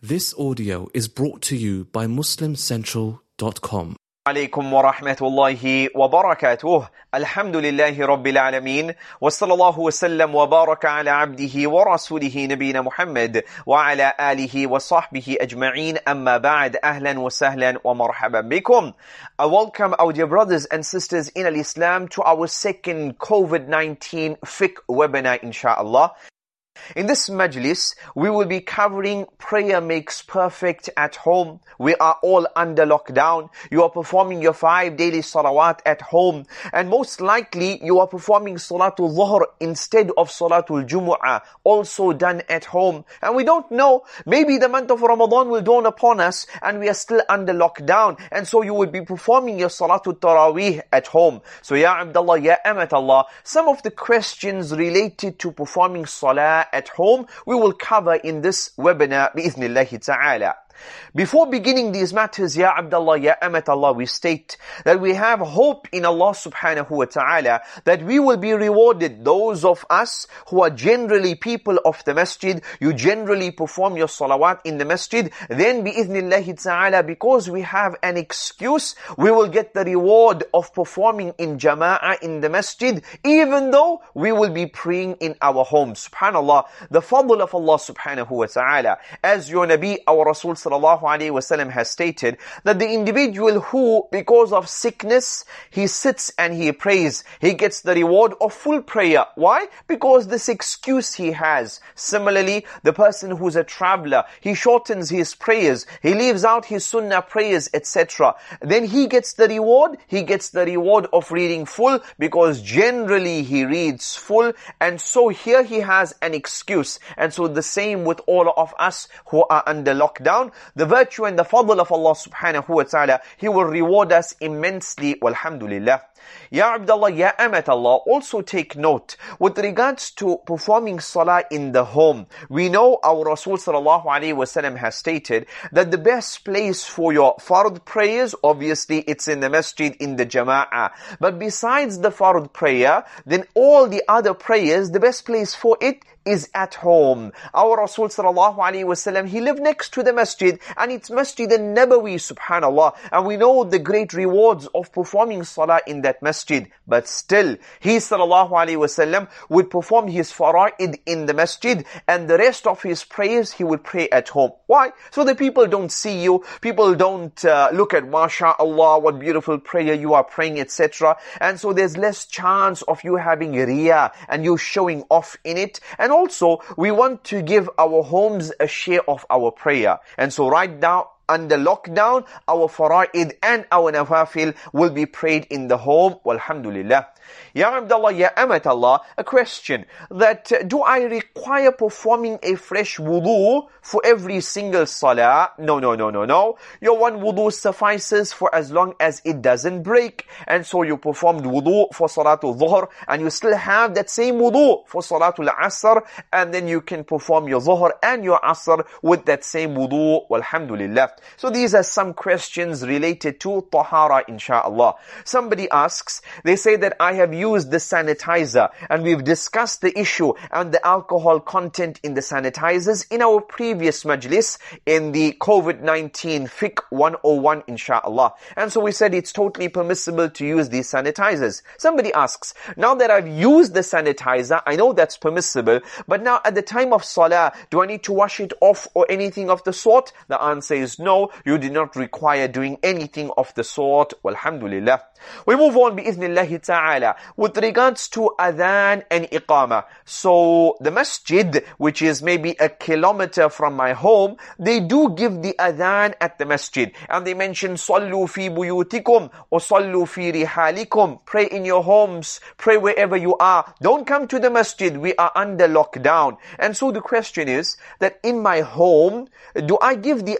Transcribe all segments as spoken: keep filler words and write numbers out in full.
This audio is brought to you by muslim central dot com. عليكم ورحمة الله وبركاته. الحمد لله رب العالمين وصلى الله وسلم وبارك على عبده ورسوله نبينا محمد وعلى آله وصحبه أجمعين. أما بعد. أهلا وسهلا ومرحبا بكم. I welcome our dear brothers and sisters in Islam to our second COVID nineteen fiqh webinar, inshallah. In this majlis, we will be covering prayer makes perfect at home. We are all under lockdown. You are performing your five daily salawat at home. And most likely, you are performing Salatul Dhuhr instead of Salatul Jumu'ah, also done at home. And we don't know, maybe the month of Ramadan will dawn upon us and we are still under lockdown. And so you will be performing your Salatul Taraweeh at home. So, Ya Abdullah, Ya Amatallah, some of the questions related to performing Salah at home, we will cover in this webinar bi'ithnillahi ta'ala. Before beginning these matters, Ya Abdullah, Ya Amatallah, we state that we have hope in Allah subhanahu wa ta'ala that we will be rewarded. Those of us who are generally people of the masjid, you generally perform your salawat in the masjid, then bi'ithnillahi ta'ala, because we have an excuse, we will get the reward of performing in jama'ah in the masjid, even though we will be praying in our homes. SubhanAllah, the fadl of Allah subhanahu wa ta'ala. As your Nabi, our Rasul sallallahu alayhi wasallam has stated that the individual who, because of sickness, he sits and he prays, he gets the reward of full prayer. Why? Because this excuse he has. Similarly, the person who's a traveler, he shortens his prayers, he leaves out his sunnah prayers, et cetera. Then he gets the reward, he gets the reward of reading full, because generally he reads full, and so here he has an excuse. And so the same with all of us who are under lockdown. The virtue and the fadl of Allah subhanahu wa ta'ala, He will reward us immensely, walhamdulillah. Ya Abdullah, Ya Amatallah, also take note with regards to performing salah in the home. We know our Rasul sallallahu alayhi wasallam has stated that the best place for your fard prayers, obviously it's in the masjid, in the jama'ah. But besides the fard prayer, then all the other prayers, the best place for it is at home. Our Rasul sallallahu alayhi wasallam, he lived next to the masjid, and it's Masjid al-Nabawi, subhanallah, and we know the great rewards of performing salah in that masjid. But still, he sallallahu alayhi wasallam would perform his fara'id in the masjid, and the rest of his prayers he would pray at home. Why? So the people don't see you, people don't uh, look at mashallah, what beautiful prayer you are praying, et cetera. And so there's less chance of you having riyah and you showing off in it. And And also, we want to give our homes a share of our prayer. And so right now, under lockdown, our fara'id and our nawafil will be prayed in the home, walhamdulillah. Ya Abdullah, Ya Amatallah, a question that uh, do I require performing a fresh wudu for every single salah? No, no, no, no, no. Your one wudu suffices for as long as it doesn't break. And so you performed wudu for Salatul Dhuhr, and you still have that same wudu for Salatul Asr, and then you can perform your Dhuhr and your Asr with that same wudu, walhamdulillah. So these are some questions related to tahara, inshallah. Somebody asks, they say that I have used the sanitizer, and we've discussed the issue and the alcohol content in the sanitizers in our previous majlis in the COVID nineteen fiqh one oh one, inshallah. And so we said it's totally permissible to use these sanitizers. Somebody asks, now that I've used the sanitizer, I know that's permissible, but now at the time of salah, do I need to wash it off or anything of the sort? The answer is no, you do not require doing anything of the sort, walhamdulillah. We move on bi'ithnillahi ta'ala with regards to adhan and iqama. So the masjid, which is maybe a kilometer from my home, they do give the adhan at the masjid, and they mention sallu fi buyutikum or sallu fi rihalikum. Pray in your homes, pray wherever you are. Don't come to the masjid, we are under lockdown. And so the question is that in my home, do I give the adhan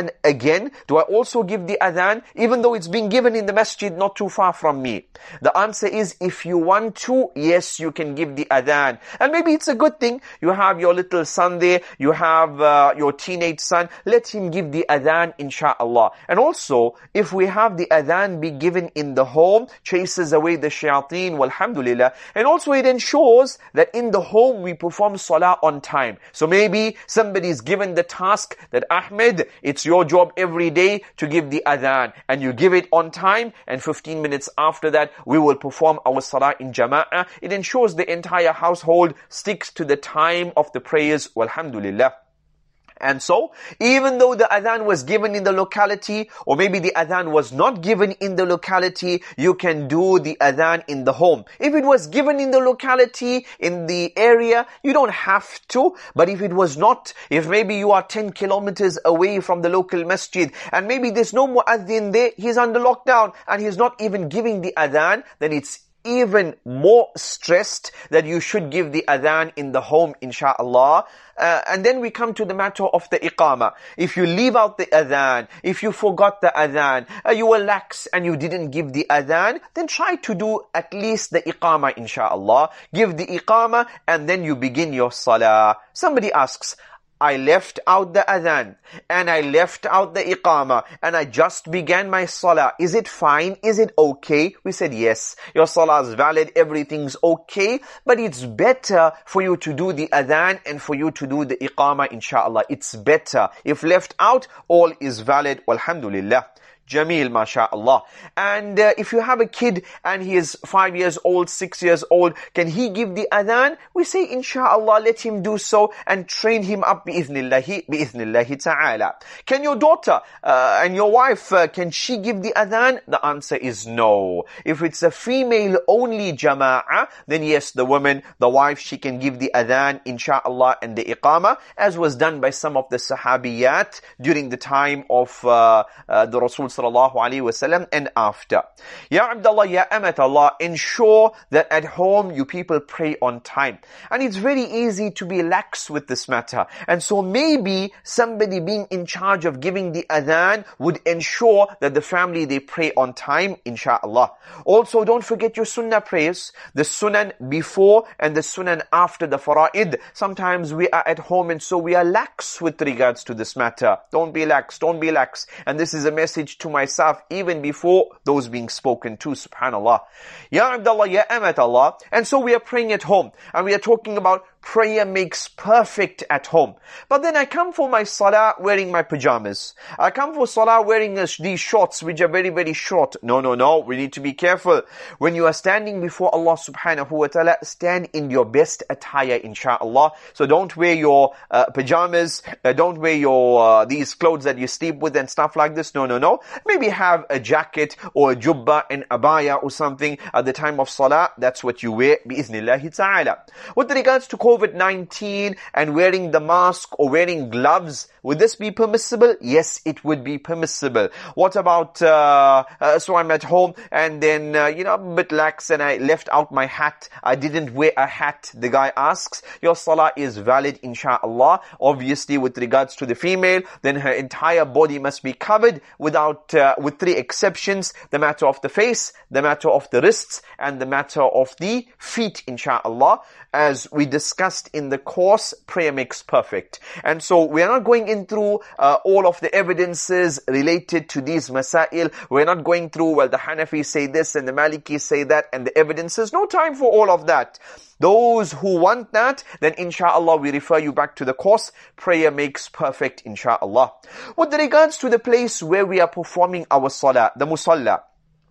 adhan again? Do I also give the adhan even though it's being given in the masjid not too far from me? The answer is, if you want to, yes, you can give the adhan. And maybe it's a good thing. You have your little son there, you have uh, your teenage son, let him give the adhan, insha'Allah. And also, if we have the adhan be given in the home, chases away the shayateen, walhamdulillah. And also it ensures that in the home we perform salah on time. So maybe somebody's given the task that, Ahmed, it's your job every day to give the adhan, and you give it on time, and fifteen minutes after that we will perform our salah in jama'ah. It ensures the entire household sticks to the time of the prayers, walhamdulillah. And so, even though the adhan was given in the locality, or maybe the adhan was not given in the locality, you can do the adhan in the home. If it was given in the locality, in the area, you don't have to. But if it was not, if maybe you are ten kilometers away from the local masjid, and maybe there's no muaddin there, he's under lockdown, and he's not even giving the adhan, then it's even more stressed that you should give the adhan in the home, insha'Allah. Uh, and then we come to the matter of the iqamah. If you leave out the adhan, if you forgot the adhan, uh, you were lax and you didn't give the adhan, then try to do at least the iqamah, insha'Allah. Give the iqamah and then you begin your salah. Somebody asks, I left out the adhan and I left out the iqamah and I just began my salah. Is it fine? Is it okay? We said yes. Your salah is valid. Everything's okay. But it's better for you to do the adhan and for you to do the iqamah, inshallah. It's better. If left out, all is valid. Walhamdulillah. Jameel, mashaAllah. And uh, if you have a kid and he is five years old, six years old, can he give the adhan? We say, insha'Allah, let him do so and train him up bi'ithnillahi, bi'ithnillahi ta'ala. Can your daughter uh, and your wife, uh, can she give the adhan? The answer is no. If it's a female only jama'ah, then yes, the woman, the wife, she can give the adhan, insha'Allah, and the iqamah, as was done by some of the sahabiyat during the time of uh, uh, the Rasul sallallahu alaihi wasallam and after. Ya Abdullah, Ya Amat Allah, ensure that at home you people pray on time. And it's very easy to be lax with this matter. And so maybe somebody being in charge of giving the adhan would ensure that the family, they pray on time, insha'Allah. Also, don't forget your sunnah prayers, the sunan before and the sunan after the fara'id. Sometimes we are at home and so we are lax with regards to this matter. Don't be lax, don't be lax. And this is a message to myself even before those being spoken to, subhanallah. Ya Abdullah, Ya Amat Allah. And so we are praying at home and we are talking about prayer makes perfect at home. But then I come for my salah wearing my pajamas. I come for salah wearing uh, these shorts which are very, very short. No, no, no. We need to be careful. When you are standing before Allah subhanahu wa ta'ala, stand in your best attire, insha'Allah. So don't wear your uh, pajamas. Uh, don't wear your uh, these clothes that you sleep with and stuff like this. No, no, no. Maybe have a jacket or a jubba and abaya or something at the time of salah. That's what you wear, bi'iznillahi ta'ala. With regards to COVID nineteen and wearing the mask or wearing gloves, would this be permissible? Yes, it would be permissible. What about, uh, uh, so I'm at home and then, uh, you know, I'm a bit lax and I left out my hat. I didn't wear a hat. The guy asks, your salah is valid, insha'Allah. Obviously, with regards to the female, then her entire body must be covered without, uh, with three exceptions: the matter of the face, the matter of the wrists, and the matter of the feet, insha'Allah. As we discussed in the course, prayer makes perfect. And so we are not going in through uh, all of the evidences related to these masail. We're not going through, well, the Hanafis say this and the Malikis say that and the evidences. No time for all of that. Those who want that, then insha'Allah we refer you back to the course. Prayer makes perfect, insha'Allah. With regards to the place where we are performing our salah, the musalla,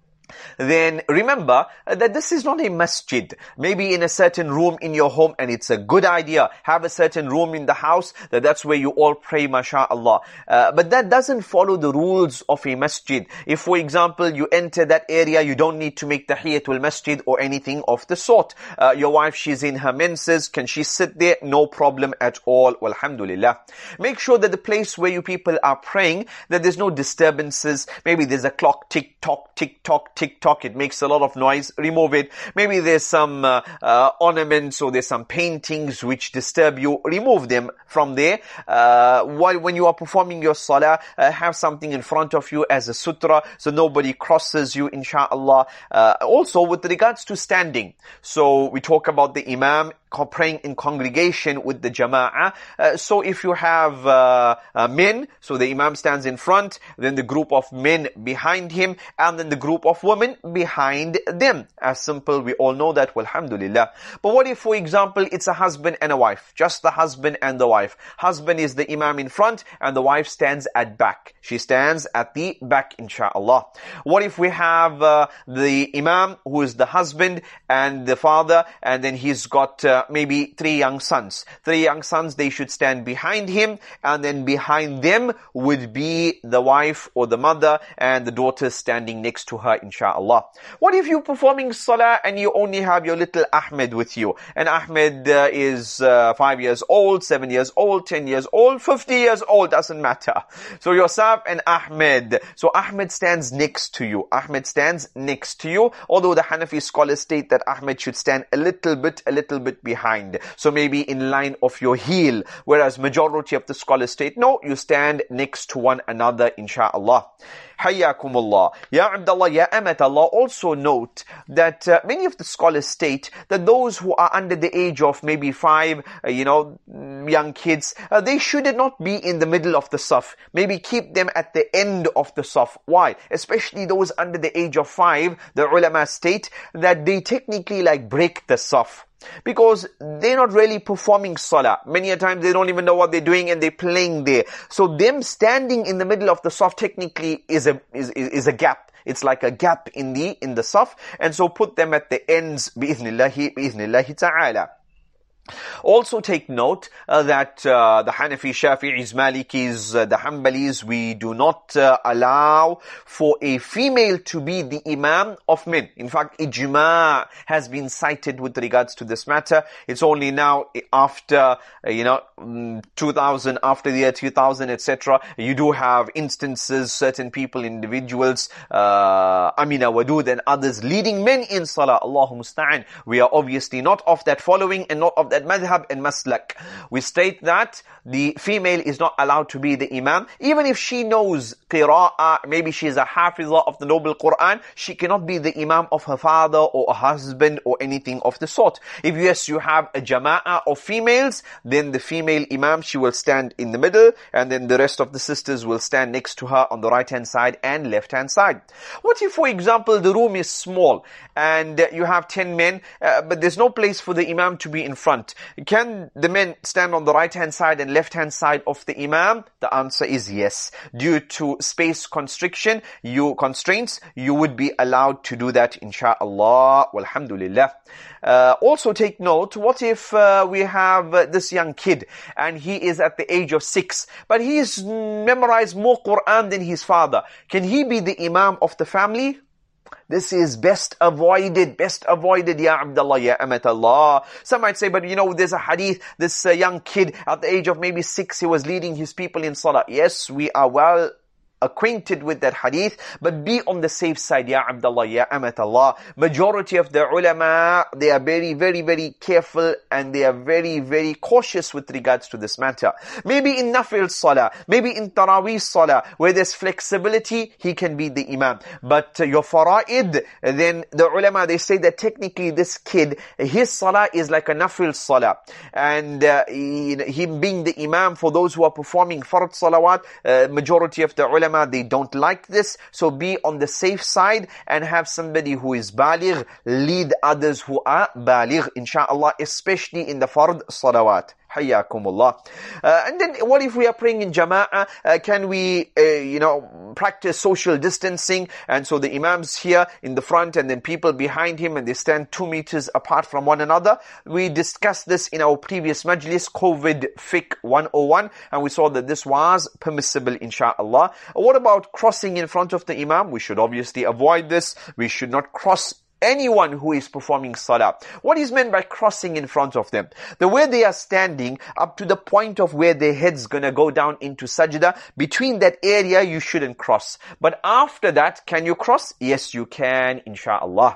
then remember that this is not a masjid. Maybe in a certain room in your home, and it's a good idea. Have a certain room in the house, that that's where you all pray, masha'Allah. Uh, but that doesn't follow the rules of a masjid. If, for example, you enter that area, you don't need to make tahiyatul masjid or anything of the sort. Uh, your wife, she's in her menses. Can she sit there? No problem at all. Walhamdulillah. Make sure that the place where you people are praying, that there's no disturbances. Maybe there's a clock, tick-tock, tick-tock, tick-tock, it makes a lot of noise, remove it. Maybe there's some uh, uh, ornaments or there's some paintings which disturb you, remove them from there. Uh, while when you are performing your salah, uh, have something in front of you as a sutra so nobody crosses you, inshallah. Uh, also with regards to standing, so we talk about the imam praying in congregation with the jama'ah. Uh, so if you have uh, uh, men, so the imam stands in front, then the group of men behind him, and then the group of women behind them. As simple, we all know that, walhamdulillah. But what if, for example, it's a husband and a wife, just the husband and the wife. Husband is the imam in front, and the wife stands at back. She stands at the back, inshallah. What if we have uh, the imam who is the husband and the father, and then he's got uh, maybe three young sons. Three young sons, they should stand behind him, and then behind them would be the wife or the mother, and the daughter standing next to her, inshallah. What if you're performing salah and you only have your little Ahmed with you? And Ahmed uh, is uh, five years old, seven years old, ten years old, fifty years old, doesn't matter. So yourself and Ahmed. So Ahmed stands next to you. Ahmed stands next to you, although the Hanafi scholars state that Ahmed should stand a little bit, a little bit behind. So maybe in line of your heel. Whereas majority of the scholars state, no, you stand next to one another, inshallah. Hayyakumullah. Ya Abdullah, Ya Amatallah, also note that uh, many of the scholars state that those who are under the age of maybe five, uh, you know, young kids, uh, they should not be in the middle of the saf. Maybe keep them at the end of the saf. Why? Especially those under the age of five, the ulama state that they technically like break the saf. Because they're not really performing salah. Many a times they don't even know what they're doing and they're playing there. So them standing in the middle of the saf technically is a is, is a gap. It's like a gap in the in the saf. And so put them at the ends, bi'ithnillahi, bi'ithnillahi ta'ala. Also take note uh, that uh, the Hanafi, Shafi'is, Malikis, uh, the Hanbalis, we do not uh, allow for a female to be the imam of men. In fact, ijma' has been cited with regards to this matter. It's only now after, uh, you know, two thousand, after the year two thousand, et cetera, you do have instances, certain people, individuals, uh, Amina Wadud and others leading men in salah. Allahu musta'an. We are obviously not of that following and not of that madhab and maslak. We state that the female is not allowed to be the imam. Even if she knows qira'ah, maybe she is a hafizah of the noble Quran, she cannot be the imam of her father or a husband or anything of the sort. If yes, you have a jama'ah of females, then the female imam, she will stand in the middle, and then the rest of the sisters will stand next to her on the right hand side and left hand side. What if, for example, the room is small and you have ten men, uh, but there's no place for the imam to be in front? Can the men stand on the right hand side and left hand side of the imam? The answer is yes. Due to space constriction, you constraints, you would be allowed to do that, insha'Allah, walhamdulillah. Uh, also take note, what if uh, we have uh, this young kid and he is at the age of six, but he's memorized more Quran than his father? Can he be the imam of the family? This is best avoided, best avoided, Ya Abdullah, Ya Amatallah. Some might say, but you know, there's a hadith, this uh, young kid at the age of maybe six, he was leading his people in salah. Yes, we are well acquainted with that hadith, but be on the safe side, Ya Abdullah, Ya Amatallah. Majority of the ulama, they are very, very, very careful and they are very, very cautious with regards to this matter. Maybe in nafil salah, maybe in tarawih salah, where there's flexibility, he can be the imam. But uh, your fara'id, then the ulama, they say that technically this kid, his salah is like a nafil salah. And uh, he, him being the imam for those who are performing fard salawat, uh, majority of the ulama, they don't like this. So be on the safe side and have somebody who is baligh lead others who are baligh, inshallah, especially in the fard salawat. Hayyakumullah. Uh, and then what if we are praying in jama'ah? Uh, can we, uh, you know, practice social distancing? And so the imam's here in the front and then people behind him and they stand two meters apart from one another. We discussed this in our previous majlis, COVID Fiqh one oh one, and we saw that this was permissible, insha'Allah. What about crossing in front of the imam? We should obviously avoid this. We should not cross anyone who is performing salah. What is meant by crossing in front of them? The way they are standing up to the point of where their head's gonna go down into sajda, between that area you shouldn't cross. But after that, can you cross? Yes, you can, inshaAllah.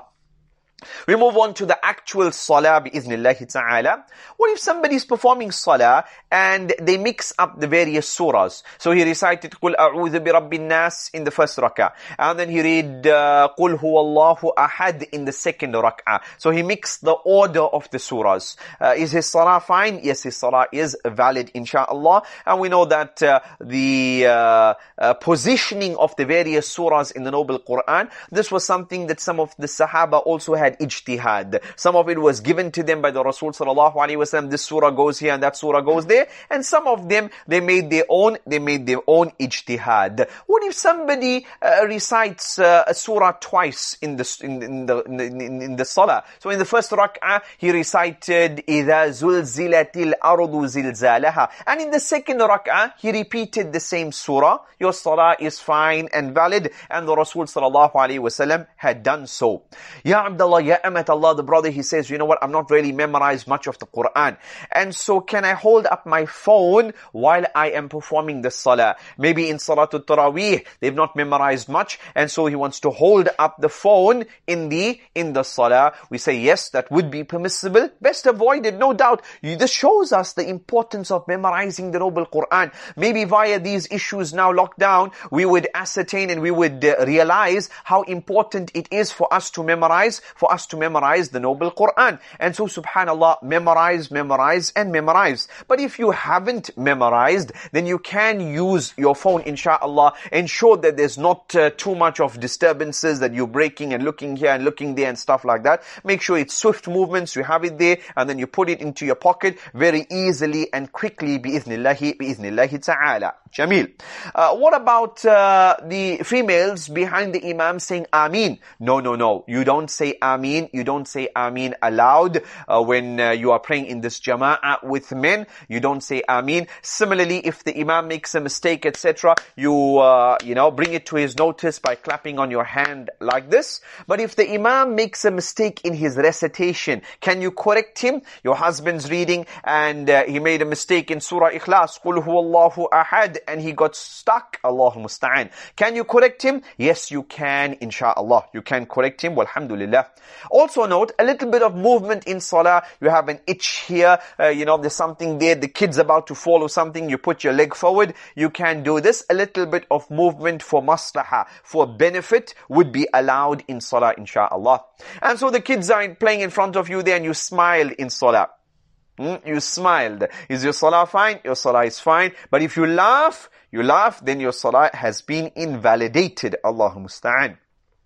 We move on to the actual salah bi-idhnillahi ta'ala. What if somebody is performing salah and they mix up the various surahs? So he recited قُلْ أَعُوذُ بِرَبِّ النَّاسِ in the first rak'ah. And then he read uh, قُلْ هُوَ اللَّهُ أَحَدٍ in the second rak'ah. So he mixed the order of the surahs. Uh, is his salah fine? Yes, his salah is valid, inshaAllah. And we know that uh, the uh, uh, positioning of the various surahs in the Noble Quran, this was something that some of the Sahaba also had ijtihad. Some of it was given to them by the Rasul sallallahu alaihi wasallam. This surah goes here and that surah goes there. And some of them, they made their own, they made their own ijtihad. What if somebody uh, recites uh, a surah twice in the, in, in the, in, in, in the salah? So in the first rak'ah, he recited إِذَا زُلْزِلَتِ الْأَرْضُ زِلْزَالَهَا. And in the second rak'ah, he repeated the same surah. Your salah is fine and valid. And the Rasul sallallahu alaihi wasallam had done so. Ya Abdullah, Ya Amat Allah, the brother, he says, you know what, I'm not really memorized much of the Quran. And so can I hold up my phone while I am performing the salah? Maybe in Salatul Taraweeh, they've not memorized much. And so he wants to hold up the phone in the, in the salah. We say, yes, that would be permissible. Best avoid it, no doubt. This shows us the importance of memorizing the Noble Quran. Maybe via these issues now locked down, we would ascertain and we would uh, realize how important it is for us to memorize, for us to memorize the Noble Quran. And so subhanallah, memorize, memorize and memorize. But if you haven't memorized, then you can use your phone, inshaAllah. Ensure that there's not uh, too much of disturbances, that you're breaking and looking here and looking there and stuff like that. Make sure it's swift movements, you have it there, and then you put it into your pocket very easily and quickly, bi-idhnillahi, bi-idhnillahi ta'ala. Jameel. Uh, what about uh, the females behind the imam saying Ameen? No, no, no. You don't say Ameen. You don't say Ameen aloud uh, when uh, you are praying in this jama'ah with men. You don't say Ameen. Similarly, if the imam makes a mistake, et cetera, you uh, you know bring it to his notice by clapping on your hand like this. But if the imam makes a mistake in his recitation, can you correct him? Your husband's reading and uh, he made a mistake in Surah Ikhlas, قُلْ هُوَ اللَّهُ أَحَدٍ, and he got stuck. Allahu musta'an. Can you correct him? Yes, you can, inshaAllah. You can correct him. Walhamdulillah. Also note, a little bit of movement in salah. You have an itch here. Uh, you know, there's something there. The kid's about to fall or something. You put your leg forward. You can do this. A little bit of movement for maslaha, for benefit, would be allowed in salah, inshaAllah. And so the kids are playing in front of you there and you smile in salah. Mm, you smiled. Is your salah fine? Your salah is fine. But if you laugh, you laugh, then your salah has been invalidated. Allahu musta'an.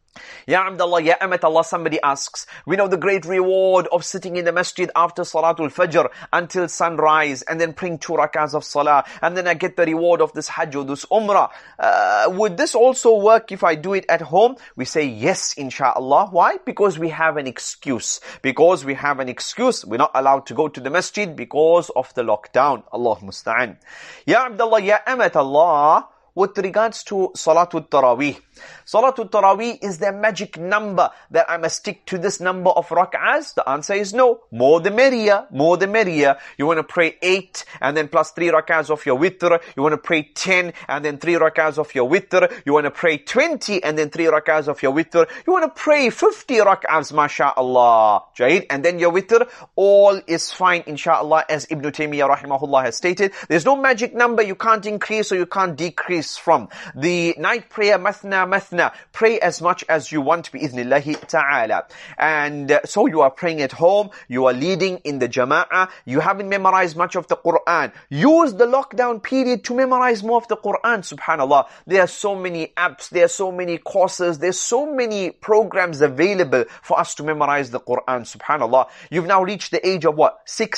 Ya Abdullah, Ya Amat Allah, somebody asks, we know the great reward of sitting in the masjid after Salatul Fajr until sunrise and then praying two rakahs of salah, and then I get the reward of this hajj or this umrah. Uh, would this also work if I do it at home? We say yes, inshaAllah. Why? Because we have an excuse. Because we have an excuse. We're not allowed to go to the masjid because of the lockdown. Allah musta'an. Ya Abdullah, Ya Amat Allah, with regards to Salatul Taraweeh. Salatul Taraweeh, is there a magic number that I must stick to this number of rak'ahs? The answer is no. More the merrier, more the merrier. You want to pray eight and then plus three rak'ahs of your witr. You want to pray ten and then three rak'ahs of your witr. You want to pray twenty and then three rak'ahs of your witr. You want to pray fifty rak'ahs, masha'Allah. Jaid, and then your witr. All is fine, inshaAllah, as Ibn Taymiyyah rahimahullah has stated. There's no magic number you can't increase or you can't decrease from. The night prayer, mathna, mathna. Pray as much as you want, bi-idhnillahi ta'ala. And uh, so you are praying at home, you are leading in the jama'ah, you haven't memorized much of the Quran. Use the lockdown period to memorize more of the Quran, subhanallah. There are so many apps, there are so many courses, there's so many programs available for us to memorize the Quran, subhanallah. You've now reached the age of what? sixty?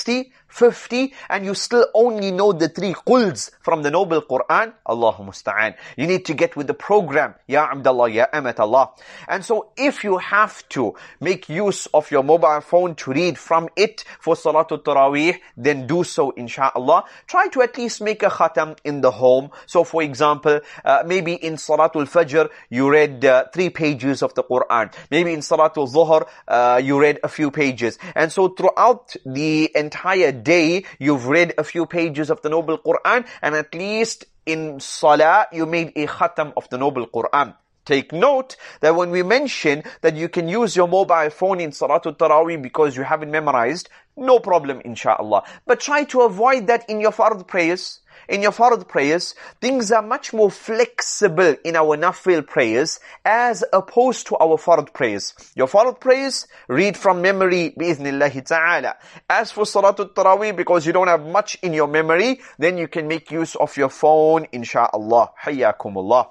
fifty, and you still only know the three quls from the Noble Quran, Allahu Musta'an. You need to get with the program, Ya Abdullah, Ya Amat Allah. And so if you have to make use of your mobile phone to read from it for Salatul Taraweeh, then do so inshaAllah. Try to at least make a khatam in the home. So for example, uh, maybe in Salatul Fajr, you read uh, three pages of the Quran. Maybe in Salatul Zuhr, uh, you read a few pages. And so throughout the entire day, you've read a few pages of the Noble Quran, and at least in Salah, you made a khatam of the Noble Quran. Take note that when we mention that you can use your mobile phone in Salatul Taraweeh because you haven't memorized, no problem inshaAllah. But try to avoid that in your fard prayers. In your fard prayers, things are much more flexible in our nafil prayers as opposed to our fard prayers. Your fard prayers, read from memory, bi'ithnillahi ta'ala. As for Salatul Taraweeh, because you don't have much in your memory, then you can make use of your phone, insha'Allah. Hayyakumullah.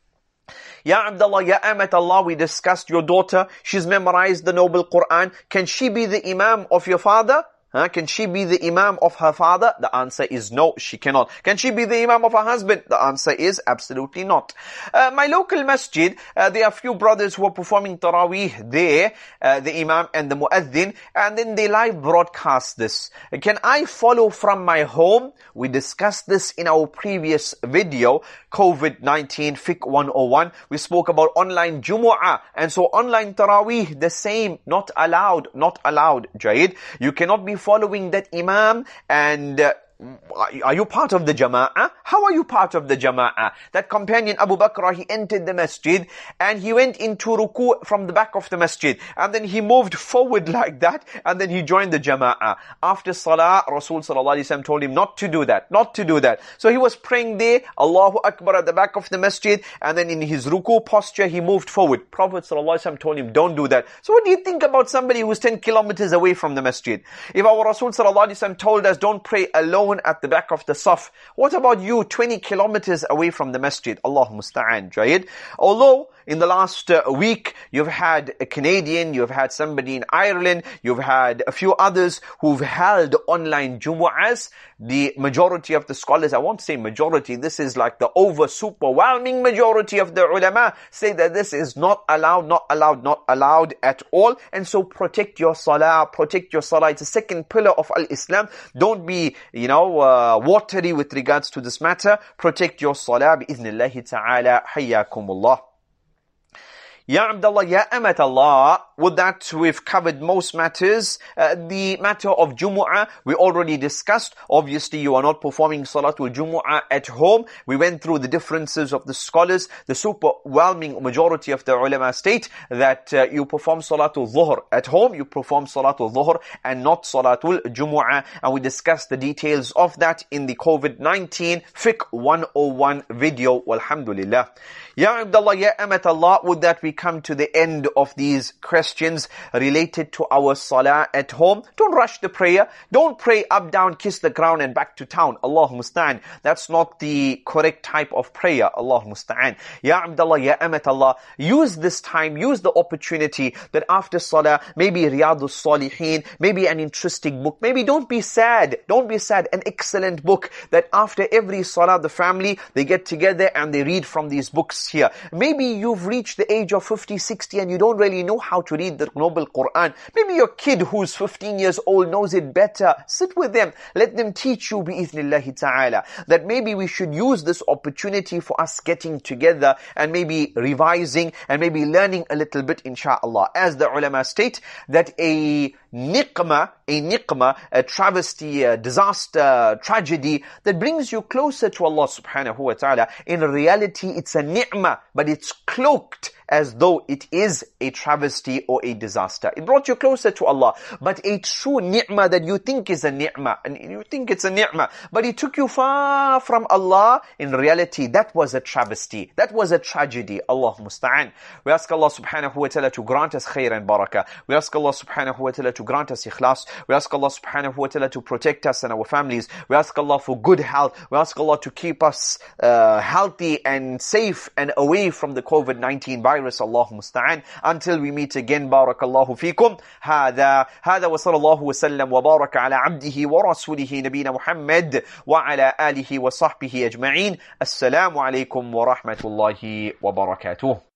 Ya Abdullah, Ya Amat Allah, we discussed your daughter. She's memorized the Noble Quran. Can she be the imam of your father? Huh? Can she be the imam of her father? The answer is no, she cannot. Can she be the imam of her husband? The answer is absolutely not. Uh, my local masjid, uh, there are a few brothers who are performing Taraweeh there, uh, the imam and the muaddin, and then they live broadcast this. Can I follow from my home? We discussed this in our previous video, COVID nineteen Fiqh one oh one. We spoke about online Jumu'ah, and so online Taraweeh, the same, not allowed, not allowed, Jaid. You cannot be following that imam and uh, are you part of the jama'ah? How are you part of the jama'ah? That companion Abu Bakr, he entered the masjid and he went into ruku' from the back of the masjid, and then he moved forward like that, and then he joined the jama'ah. After salah, Rasul sallallahu alaihi wasallam told him not to do that, not to do that. So he was praying there, Allahu Akbar at the back of the masjid, and then in his ruku' posture, he moved forward. Prophet sallallahu alaihi wasallam told him, don't do that. So what do you think about somebody who's ten kilometers away from the masjid? If our Rasul sallallahu alaihi wasallam told us, don't pray alone at the back of the saf, what about you twenty kilometers away from the masjid? Allah musta'an, Jayid. Although in the last uh, week, you've had a Canadian, you've had somebody in Ireland, you've had a few others who've held online Jumu'ahs. The majority of the scholars, I won't say majority, this is like the over superwhelming majority of the ulama, say that this is not allowed, not allowed, not allowed at all. And so protect your salah, protect your salah. It's a second pillar of al-Islam. Don't be, you know, uh, watery with regards to this matter. Protect your salah, bi-idhnillahi ta'ala, hayyakumullah. Ya Abdullah, Ya Amat Allah, with that we've covered most matters. Uh, the matter of Jumu'ah, we already discussed. Obviously, you are not performing Salatul Jumu'ah at home. We went through the differences of the scholars. The superwhelming majority of the ulama state that uh, you perform Salatul Zuhr at home, you perform Salatul Zuhr and not Salatul Jumu'ah. And we discussed the details of that in the COVID nineteen Fiqh one oh one video, walhamdulillah. Ya Abdullah, Ya Amat Allah, with that we come to the end of these questions related to our salah at home. Don't rush the prayer. Don't pray up, down, kiss the ground and back to town. Allah musta'an. That's not the correct type of prayer. Allah musta'an. Ya Abdullah, Ya Amat Allah, use this time, use the opportunity that after salah, maybe Riyadus Salihin, maybe an interesting book. Maybe don't be sad. Don't be sad. An excellent book that after every salah, the family, they get together and they read from these books here. Maybe you've reached the age of fifty, sixty and you don't really know how to read the Noble Quran. Maybe your kid who's fifteen years old knows it better. Sit with them. Let them teach you bi-idhnillahi ta'ala. That maybe we should use this opportunity for us getting together and maybe revising and maybe learning a little bit, insha'Allah. As the ulama state, that a niqmah, a niqmah, a travesty, a disaster, tragedy that brings you closer to Allah subhanahu wa ta'ala. In reality, it's a ni'mah, but it's cloaked as though it is a travesty or a disaster. It brought you closer to Allah. But a true ni'mah that you think is a ni'mah, and you think it's a ni'mah, but it took you far from Allah, in reality, that was a travesty. That was a tragedy. Allah musta'an. We ask Allah subhanahu wa ta'ala to grant us khair and barakah. We ask Allah subhanahu wa ta'ala to grant us ikhlas. We ask Allah subhanahu wa ta'ala to protect us and our families. We ask Allah for good health. We ask Allah to keep us uh, healthy and safe and away from the COVID nineteen virus. virus, Allahu musta'an. Until we meet again, barakallahu fikum. هذا هذا وصلى الله وسلم وبارك على عبده ورسوله نبينا محمد وعلى آله وصحبه أجمعين. السلام عليكم ورحمة الله وبركاته.